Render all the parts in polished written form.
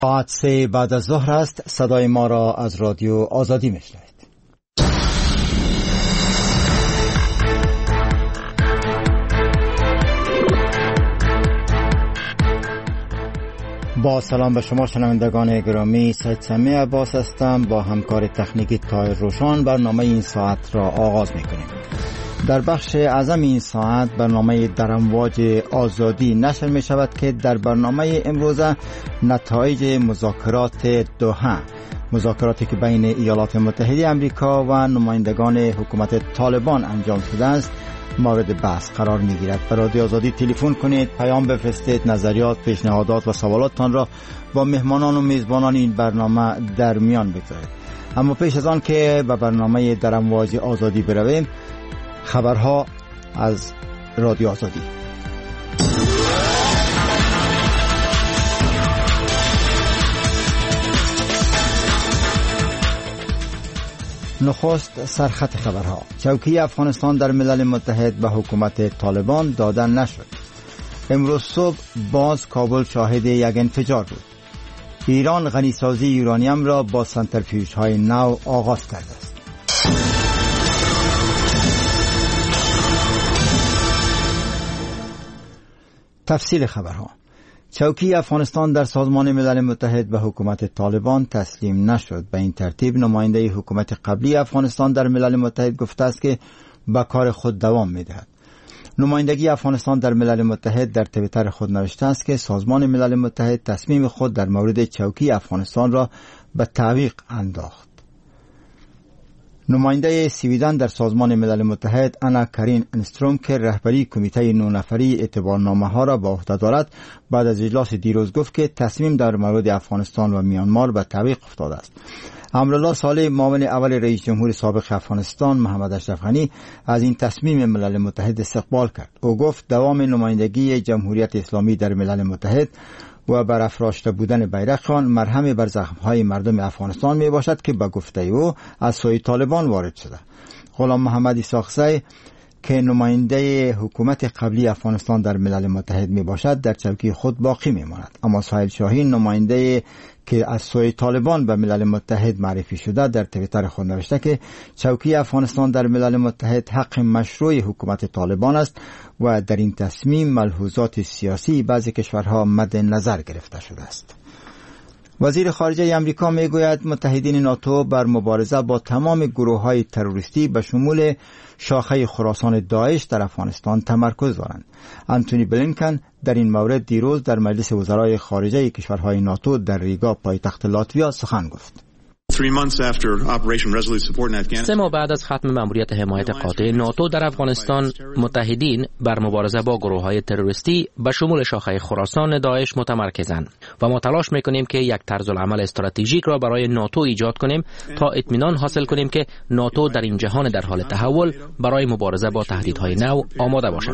ساعت 3 بعد از ظهر است. صدای ما را از رادیو آزادی میشنوید. با سلام به شما شنوندگان گرامی، سید سمیع عباس هستم. با همکار تکنیکی طاهر روشان برنامه این ساعت را آغاز میکنیم. در بخش اعظم این ساعت برنامه در امواج آزادی نشر می شود که در برنامه امروز نتایج مذاکرات دوحه، مذاکراتی که بین ایالات متحده آمریکا و نمایندگان حکومت طالبان انجام شده است مورد بحث قرار می گیرد. به رادیو آزادی تلفن کنید، پیام بفرستید، نظریات، پیشنهادات و سوالاتتان را با مهمانان و میزبانان این برنامه در میان بگذارید. اما پیش از آن که به برنامه در امواج آزادی برویم، خبرها از رادیو آزادی. نخست سرخط خبرها. چوکی افغانستان در ملل متحد به حکومت طالبان داده نشد. امروز صبح باز کابل شاهد یک انفجار بود. ایران غنیسازی یورانیم را با سنتریفیوژهای نو آغاز کرده است. تفصیل خبرها. چوکی افغانستان در سازمان ملل متحد به حکومت طالبان تسلیم نشد. به این ترتیب نماینده حکومت قبلی افغانستان در ملل متحد گفته است که به کار خود دوام می‌دهد. نمایندگی افغانستان در ملل متحد در توییتر خود نوشته است که سازمان ملل متحد تصمیم خود در مورد چوکی افغانستان را به تعویق انداخت. نماینده سویدن در سازمان ملل متحد انا کارین انستروم که رهبری کمیته 9 نفری اعتبارنامه ها را به عهده دارد، بعد از اجلاس دیروز گفت که تصمیم در مورد افغانستان و میانمار به تعویق افتاده است. امرالله صالح، معاون اول رئیس جمهور سابق افغانستان محمد اشرف غنی، از این تصمیم ملل متحد استقبال کرد. او گفت دوام نمایندگی جمهوریت اسلامی در ملل متحد و برافراشته بودن بیرق آن مرهم بر زخم‌های مردم افغانستان می باشد که به گفته او از سوی طالبان وارد شده. غلام محمد اسحاقزی که نماینده حکومت قبلی افغانستان در ملل متحد می باشد در چوکی خود باقی می ماند. اما سهیل شاهین، نماینده که از سوی طالبان به ملل متحد معرفی شده، در توییتر خود نوشته که چوکی افغانستان در ملل متحد حق مشروع حکومت طالبان است و در این تصمیم ملحوظات سیاسی بعضی کشورها مد نظر گرفته شده است. وزیر خارجه آمریکا میگوید متحدین ناتو بر مبارزه با تمام گروه‌های تروریستی به شمول شاخه خراسان داعش در افغانستان تمرکز دارند. انتونی بلینکن در این مورد دیروز در مجلس وزرای خارجه کشورهای ناتو در ریگا پایتخت لاتویا سخن گفت. 3 ماه بعد از ختم مأموریت حمایت قاطع ناتو در افغانستان، متحدین بر مبارزه با گروه‌های تروریستی به شمول شاخه خراسان داعش متمرکزند و ما تلاش می‌کنیم که یک طرز العمل استراتژیک را برای ناتو ایجاد کنیم تا اطمینان حاصل کنیم که ناتو در این جهان در حال تحول برای مبارزه با تهدیدهای نو آماده باشد.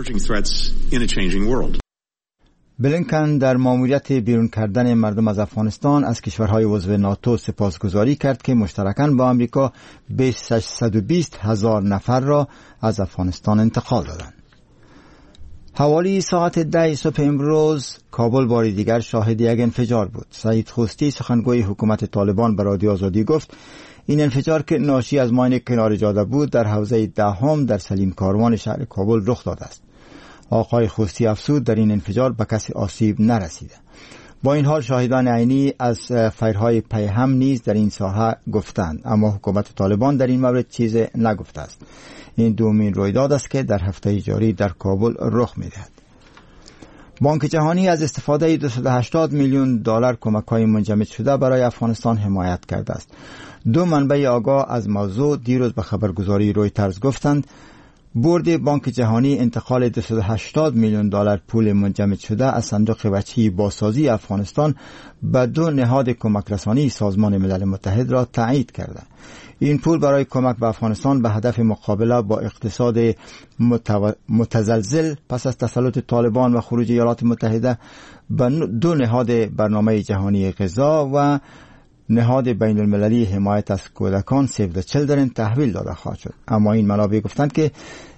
بلینکن در مأموریت بیرون کردن مردم از افغانستان از کشورهای عضو ناتو سپاسگزاری کرد که مشترکاً با آمریکا 620,000 نفر را از افغانستان انتقال دادند. حوالی ساعت 10 صبح امروز کابل بار دیگر شاهد یک انفجار بود. سعید خوستی، سخنگوی حکومت طالبان، به رادیو آزادی گفت این انفجار که ناشی از ماین کنار جاده بود در حوزه دهم در سلیم کاروان شهر کابل رخ داده است. آقای خوستی افزود در این انفجار به کسی آسیب نرسیده. با این حال شاهدان عینی از فیرهای پیهم نیز در این ساحه گفتند، اما حکومت طالبان در این مورد چیز نگفته است. این دومین رویداد است که در هفته جاری در کابل رخ می‌دهد. بانک جهانی از استفاده 280 میلیون دلار کمک‌های منجمد شده برای افغانستان حمایت کرده است. 2 منبع آگاه از موضوع دیروز به خبرگزاری رویترز گفتند بورد بانک جهانی انتقال 280 میلیون دلار پول منجمد شده از صندوق بچه‌ای بازسازی افغانستان به 2 نهاد کمک رسانی سازمان ملل متحد را تایید کرده. این پول برای کمک به افغانستان به هدف مقابله با اقتصاد متزلزل پس از تسلط طالبان و خروج ایالات متحده به 2 نهاد برنامه جهانی غذا و نهاد بین المللی حمایت از کودکان سیو د چیلدرن تحویل داده خواهد شد. اما این منابع گفتند که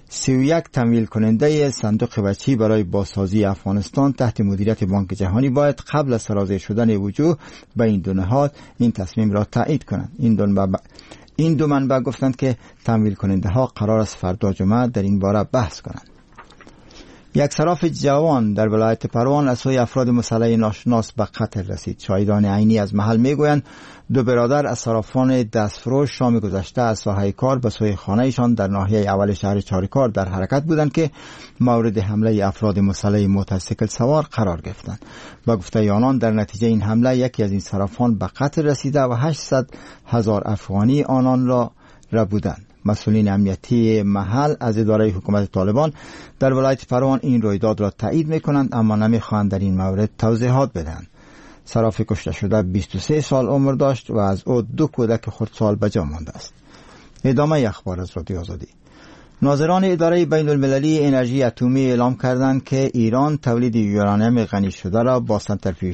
31 تمویل کننده صندوق وچی برای بازسازی افغانستان تحت مدیریت بانک جهانی باید قبل از سرازیر شدن وجوه به این دو نهاد این تصمیم را تایید کنند. این دو منبع گفتند که تمویل کننده ها قرار است فردا جمعه در این باره بحث کنند. یک صراف جوان در ولایت پروان از سوی افراد مسلح ناشناس به قتل رسید. شاهدان عینی از محل میگویند دو برادر از صرافان دستفروش شام گذشته از ساحه کار به سوی خانه‌شان در ناحیه اول شهر چاریکار در حرکت بودند که مورد حمله افراد مسلح موتورسیکل سوار قرار گرفتند. با گفته آنان در نتیجه این حمله یکی از این صرافان به قتل رسیده و 800,000 افغانی آنان را بودند. مسئولین امنیتی محل از اداره حکومت طالبان در ولایت پروان این رویداد را تایید می‌کنند اما نمی‌خواهند در این مورد توضیحات بدهند. صراف کشته شده 23 سال عمر داشت و از او 2 کودک خردسال به جا مانده است. ادامه اخبار از رادیو آزادی. ناظران اداره بین المللی انرژی اتمی اعلام کردند که ایران تولید یورانیم غنی شده را با سنتریفیوژ